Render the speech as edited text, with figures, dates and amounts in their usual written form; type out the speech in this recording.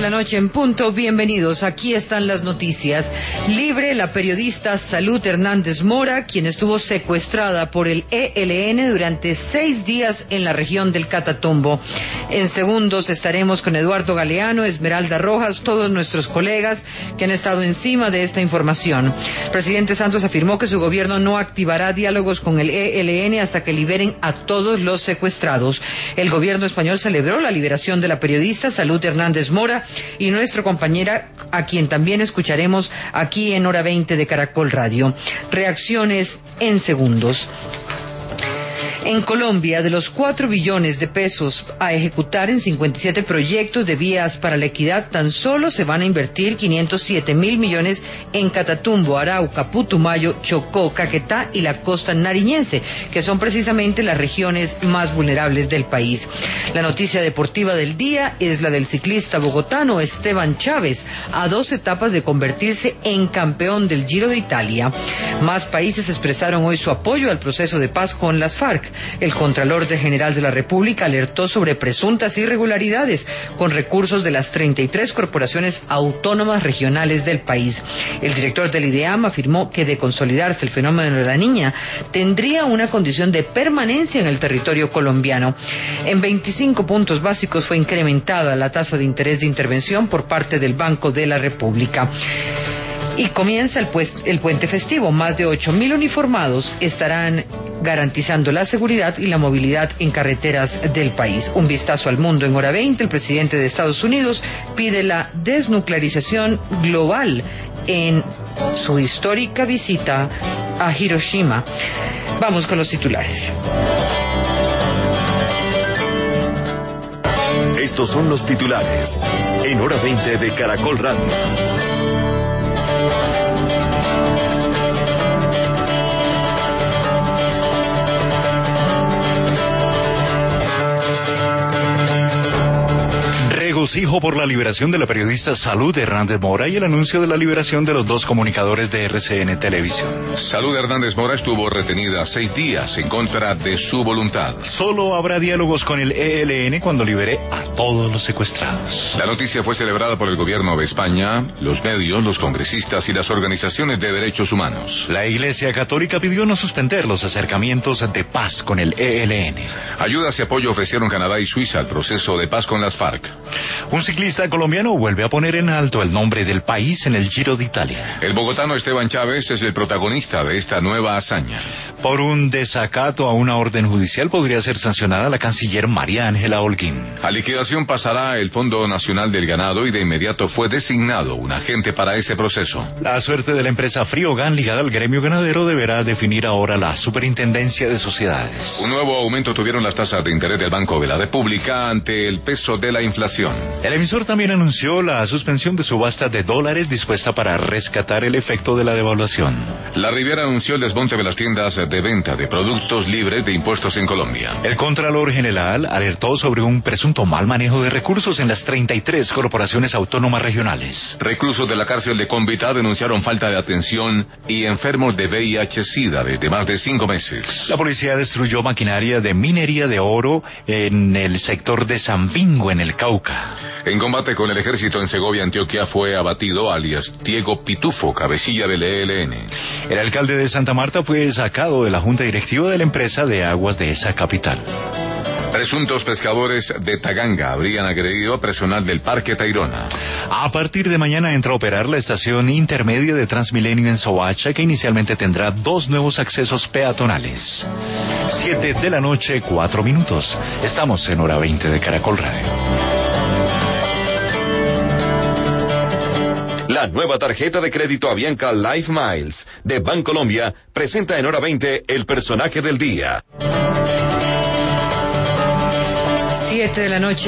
7:00 p.m. Bienvenidos, aquí están las noticias. Libre la periodista Salud Hernández Mora, quien estuvo secuestrada por el ELN durante 6 días en la región del Catatumbo. En segundos estaremos con Eduardo Galeano, Esmeralda Rojas, todos nuestros colegas que han estado encima de esta información. El presidente Santos afirmó que su gobierno no activará diálogos con el ELN hasta que liberen a todos los secuestrados. El gobierno español celebró la liberación de la periodista Salud Hernández Mora y nuestra compañera, a quien también escucharemos aquí en Hora 20 de Caracol Radio. Reacciones en segundos. En Colombia, de los 4 billones de pesos a ejecutar en 57 proyectos de vías para la equidad, tan solo se van a invertir 507.000 millones en Catatumbo, Arauca, Putumayo, Chocó, Caquetá y la costa nariñense, que son precisamente las regiones más vulnerables del país. La noticia deportiva del día es la del ciclista bogotano Esteban Chávez, a 2 etapas de convertirse en campeón del Giro de Italia. Más países expresaron hoy su apoyo al proceso de paz con las FARC. El Contralor General de la República alertó sobre presuntas irregularidades con recursos de las 33 corporaciones autónomas regionales del país. El director del IDEAM afirmó que de consolidarse el fenómeno de la Niña, tendría una condición de permanencia en el territorio colombiano. En 25 puntos básicos fue incrementada la tasa de interés de intervención por parte del Banco de la República. Y comienza el puente festivo. Más de 8.000 uniformados estarán garantizando la seguridad y la movilidad en carreteras del país. Un vistazo al mundo en Hora 20. El presidente de Estados Unidos pide la desnuclearización global en su histórica visita a Hiroshima. Vamos con los titulares. Estos son los titulares en Hora 20 de Caracol Radio. Regocijo por la liberación de la periodista Salud Hernández Mora y el anuncio de la liberación de los 2 comunicadores de RCN Televisión. Salud Hernández Mora estuvo retenida 6 días en contra de su voluntad. Solo habrá diálogos con el ELN cuando libere a todos los secuestrados. La noticia fue celebrada por el gobierno de España, los medios, los congresistas y las organizaciones de derechos humanos. La Iglesia Católica pidió no suspender los acercamientos de paz con el ELN. Ayudas y apoyo ofrecieron Canadá y Suiza al proceso de paz con las FARC. Un ciclista colombiano vuelve a poner en alto el nombre del país en el Giro de Italia. El bogotano Esteban Chávez es el protagonista de esta nueva hazaña. Por un desacato a una orden judicial podría ser sancionada la canciller María Ángela Holguín. A liquidación pasará el Fondo Nacional del Ganado y de inmediato fue designado un agente para ese proceso. La suerte de la empresa Friogan ligada al gremio ganadero deberá definir ahora la Superintendencia de Sociedades. Un nuevo aumento tuvieron las tasas de interés del Banco de la República ante el peso de la inflación. El emisor también anunció la suspensión de subasta de dólares dispuesta para rescatar el efecto de la devaluación. La Riviera anunció el desmonte de las tiendas de venta de productos libres de impuestos en Colombia. El Contralor General alertó sobre un presunto mal manejo de recursos en las 33 corporaciones autónomas regionales. Reclusos de la cárcel de Convita denunciaron falta de atención y enfermos de VIH-Sida desde más de 5 meses. La policía destruyó maquinaria de minería de oro en el sector de San Bingo, en el Cauca. En combate con el ejército en Segovia, Antioquia, fue abatido alias Diego Pitufo, cabecilla del ELN. El alcalde de Santa Marta fue sacado de la junta directiva de la empresa de aguas de esa capital. Presuntos pescadores de Taganga habrían agredido a personal del Parque Tayrona. A partir de mañana entra a operar la estación intermedia de Transmilenio en Soacha, que inicialmente tendrá 2 nuevos accesos peatonales. 7:00 p.m, 4 minutos. Estamos en Hora 20 de Caracol Radio. La nueva tarjeta de crédito Avianca Life Miles de Bancolombia presenta en Hora 20 el personaje del día. 7:00 p.m.